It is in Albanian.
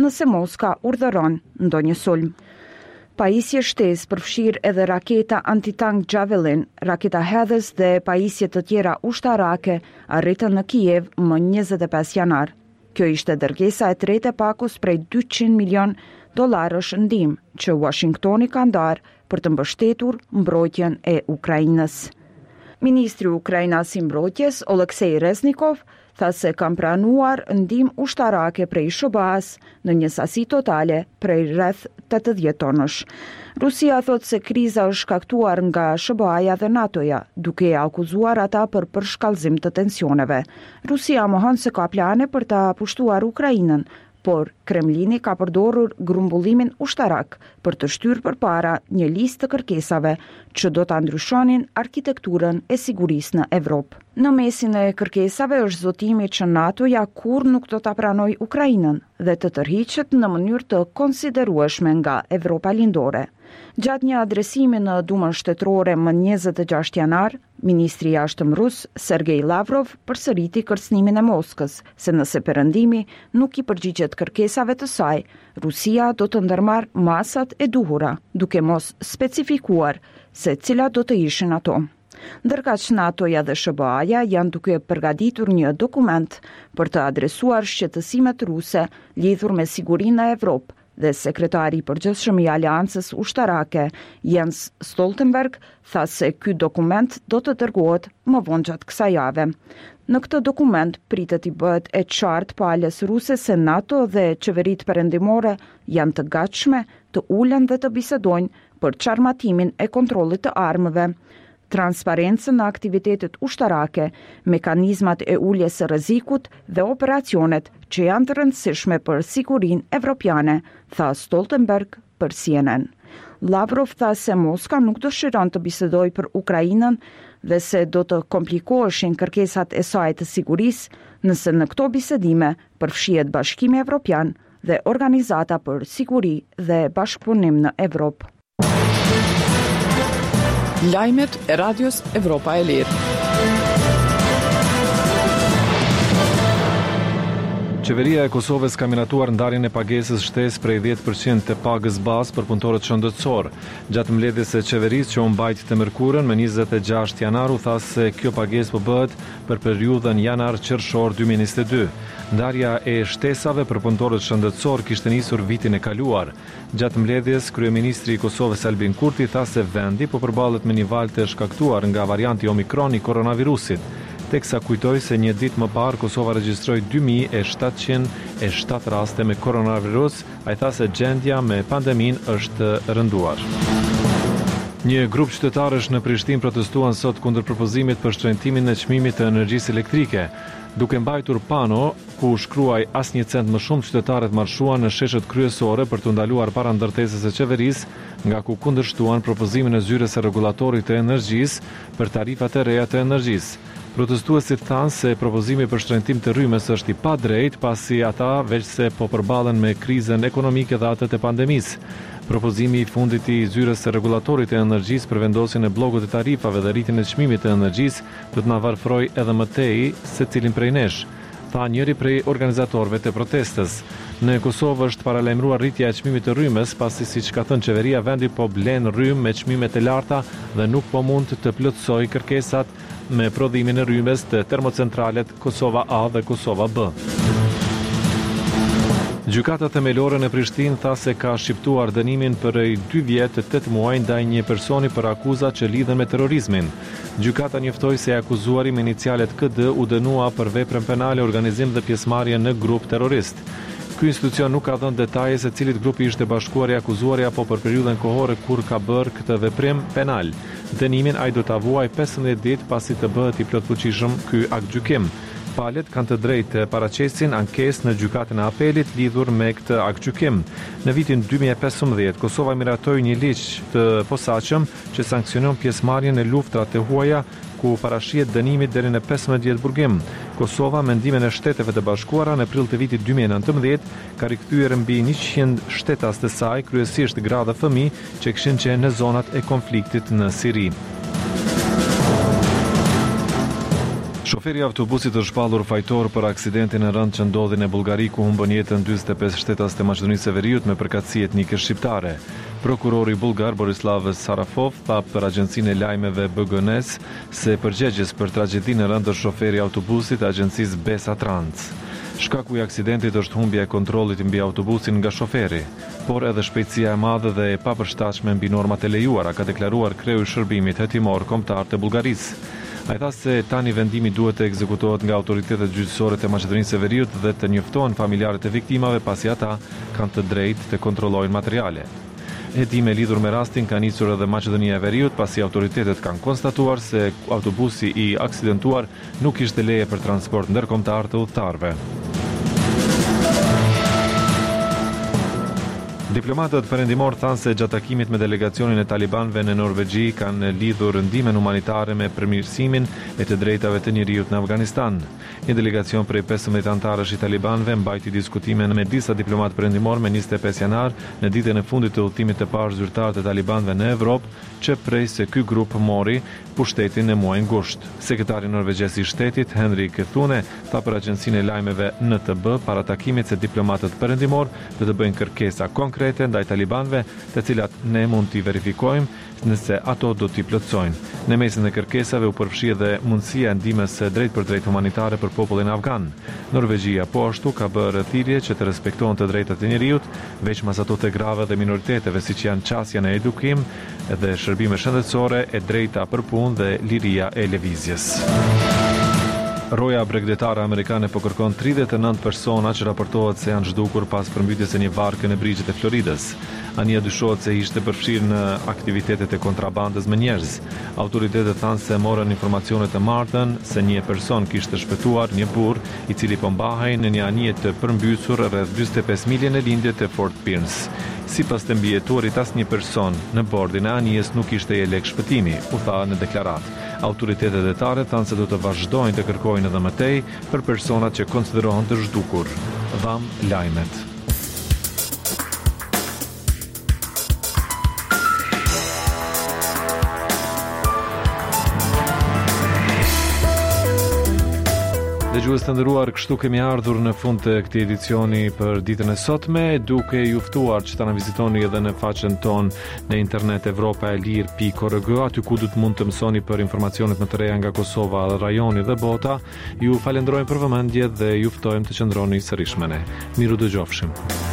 nëse Moska urdhëron ndonjë sulm. Pajisje shtesë përfshirë edhe raketa antitank Javelin, raketa hedhës dhe pajisje të tjera ushtarake arritën në Kiev më 25 janar. Kjo ishte dërgesa e tretë e Pakos prej $200 milion ndihmë që Washingtoni ka ndarë për të mbështetur mbrojtjen e Ukrainës. Ministri i Ukrainas i mbrojtjes, Oleksej Reznikov, tha se kam pranuar ndihmë ushtarake prej SBA-s në një sasi totale prej rreth 80 tonësh. Rusia thot se kriza është shkaktuar nga SBA-ja dhe NATO-ja, duke e akuzuar ata për përshkallëzim të tensioneve. Rusia mohon se ka plane për ta pushtuar Ukrainën, por Kremlini ka përdorur grumbullimin ushtarak për të shtyrë përpara një listë të kërkesave që do ta ndryshonin arkitekturën e sigurisë në Evropë. Në mesin e kërkesave është zotimi që NATO-ja kurrë nuk do ta pranojë Ukrainën dhe të tërhiqet në mënyrë të konsiderueshme nga Evropa lindore. Gjatë një adresimi në Dumën Shtetërore më 26 janar, ministri i jashtëm rus Sergej Lavrov përsëriti kërcënimin e Moskës, se nëse perëndimi nuk i përgjigjet kërkesave të saj, Rusia do të ndërmarrë masat e duhura, duke mos specifikuar se cilat do të ishin ato. Ndërkaq NATO-ja dhe SBA-ja janë duke përgatitur një dokument për të adresuar shqetësimet ruse lidhur me sigurinë në Evropë, dhe sekretari i përgjithshëm i Aleancës Ushtarake, Jens Stoltenberg, tha se ky dokument do të dërgohet më vonë gjatë kësaj jave. Në këtë dokument pritet i bëhet e qartë palës ruse se NATO dhe qeveritë perëndimore janë të gatshme të ulen dhe të bisedojnë për çarmatimin e kontrollit të armëve, transparencën në aktivitetet ushtarake, mekanizmat e uljes së rrezikut dhe operacionet që janë të rëndësishme për sigurinë evropiane, tha Stoltenberg për CNN. Lavrov tha se Moska nuk dëshiron të bisedojë për Ukrainën dhe se do të komplikoheshin kërkesat e saj të sigurisë nëse në këto bisedime përfshihet Bashkimi Evropian dhe Organizata për Siguri dhe Bashkëpunim në Evropë. Lajmet e Radios Evropa e Lirë. Qeveria e Kosovës ka miratuar ndarjen e pagesës shtesë prej 10% të pagës bazë për punëtorët shëndetësor. Gjatë mbledhjes së qeverisë që u mbajt të mërkurën më 26 janar u tha se kjo pagesë po bëhet për periudhën janar-qershor 2022. Ndarja e shtesave për punëtorët shëndetësor kishte nisur vitin e kaluar. Gjatë mbledhjes, kryeministri i Kosovës Albin Kurti tha se vendi po përballet me një valë të shkaktuar nga varianti Omikron i koronavirusit. Teksa kujtoi se një ditë më parë Kosova regjistroi 2707 raste me koronavirus, ai tha se gjendja me pandeminë është rënduar. Një grup qytetarësh në Prishtinë protestuan sot kundër propozimit për shtrëngtimin e çmimit të energjisë elektrike. Duke mbajtur pano ku shkruaj asnjë cent më shumë, qytetarët marshuan në sheshet kryesore për të ndaluar para ndërtesës së qeverisë, nga ku kundërshtuan propozimin e zyres së rregullatorit të energjisë për tarifat e reja të energjisë. Protestuesit thanë se propozimi për shtrëngtim të rrymës është i padrejtë, pasi ata veç se po përballen me krizën ekonomike dhe atë të pandemisë. Propozimi i fundit i zyres së rregullatorit të energjisë për vendosjen e bllokut të tarifave dhe rritjen e çmimit të energjisë do të na varfërojë edhe më tej secilin prej nesh, tha njëri prej organizatorëve të protestës. Në Kosovë është paralajmëruar rritja e çmimit të rrymës, pasi siç ka thënë qeveria, vendi po blen rrymë me çmime të larta dhe nuk po mund të plotësojë kërkesat me prodhimin e rrymës të termocentralet Kosova A dhe Kosova B. Gjykata themelore në Prishtinë tha se ka shqiptuar dënimin për 2 vjet të 8 muaj ndaj një personi për akuzat që lidhen me terrorizmin. Gjykata njoftoi se akuzuari me inicialet KD u dënua për veprën penale, organizim dhe pjesëmarrje në grup terrorist. Ky institucion nuk ka dhënë detaje se cilit grupi ishte bashkuar i akuzuari apo për periudhën kohore kur ka bërë këtë veprim penal. Dënimin ai do ta vuajë 15 ditë pasi të bëhet i plotfuqishëm ky aktgjykim. Palët kanë të drejtë të paraqesin ankesë në gjykatën e apelit lidhur me këtë aktgjykim. Në vitin 2015, Kosova miratoi një ligj të posaçëm që sanksionon pjesëmarrjen në luftrat të huaja, ku parashihet dënimi deri në 15 vjet burgim. Kosova, me ndihmën e Shteteve të Bashkuara, në prill të vitit 2019, ka rikthyer mbi 100 shtetas të saj, kryesisht gra dhe fëmijë, që kishin qenë në zonat e konfliktit në Siri. Shoferi i autobusit është shpallur fajtor për aksidentin e rëndë që ndodhi në Bullgari ku humbën jetën 45 shtetas të Maqedonisë së Veriut me përkatësi etnike shqiptare. Prokurori bullgar Borislav Sarafov tha për agjencinë e lajmeve BGNS se përgjegjës për tragjedinë e rëndë është shoferi i autobusit të agjencisë Besa Trans. Shkaku i aksidentit është humbja e kontrollit mbi autobusin nga shoferi, por edhe shpejtësia e madhe dhe e papërshtatshme mbi normat e lejuara, ka deklaruar kreu i shërbimit hetimor kombëtar të Bullgarisë. Ai tha se tani vendimi duhet të ekzekutohet nga autoritetet gjyqësore të Maqedonisë së Veriut dhe të njoftohen familjarët e viktimave pasi ata kanë të drejtë të kontrollojnë materiale. Hetime lidhur me rastin ka nisur edhe Maqedonia e Veriut pasi autoritetet kanë konstatuar se autobusi i aksidentuar nuk kishte leje për transport ndërkombëtar të udhëtarëve. Diplomatët perëndimor thanë se gjatë takimit me delegacionin e talibanëve në Norvegji kanë lidhur ndihmën humanitare me përmirësimin e të drejtave të njerëzit në Afganistan. Një delegacion prej 15 anëtarësh i talibanëve mbajti diskutime me disa diplomatë perëndimor me 25 janar në ditën e fundit të udhëtimit të parë zyrtar të talibanëve në Evropë, që prej se ky grup mori pushtetin në muajin gusht. Sekretari norvegjez i shtetit Henrik Thune tha për agjencinë e lajmeve NTB para takimit se diplomatët perëndimor do të bëjnë kërkesa konkrete ndaj talibanëve, të cilat ne mund t'i verifikojmë nëse ato do t'i plotësojnë. Në mesin e kërkesave u përfshi edhe mundësia e ndihmës së drejt për drejt humanitare për popullin afgan. Norvegjia po ashtu ka bërë thirrje që të respektohen të drejtat e njerëzit, veç mas ato të grave dhe minoriteteve siç janë çësia në edukim dhe shërbime shëndetësore, e drejta për punë dhe liria e lëvizjes. Roja bregdetare amerikane po kërkon 39 persona që raportohet se janë zhdukur pas përmbytjes së një barke në brigjet e Floridës. Ania dyshohet se ishte përfshirë në aktivitetet e kontrabandës me njerëz. Autoritetet thanë se morën informacione të martën se një person kishte shpëtuar një burr i cili po mbahej në një anije të përmbytur rreth 45 milje në lindjet e Fort Pierce. Sipas të mbijetuarit, asnjë person në bordin e anijes nuk ishte i lek shpëtimi, u tha në deklaratë. Autoritetet detare thanë se do të vazhdojnë të kërkojnë edhe më tej për personat që konsiderohen të zhdukur. Dham lajmet. Dëgjues të nderuar, kështu kemi ardhur në fund të këtij edicioni për ditën e sotme, duke ju ftuar që ta na vizitoni edhe në faqen tonë në internet evropaelir.org, aty ku do të mund të mësoni për informacionet më të reja nga Kosova, rajoni dhe bota. Ju falenderojmë për vëmendje dhe ju ftojmë të qëndroni sërish me ne. Miru dëgjofshim.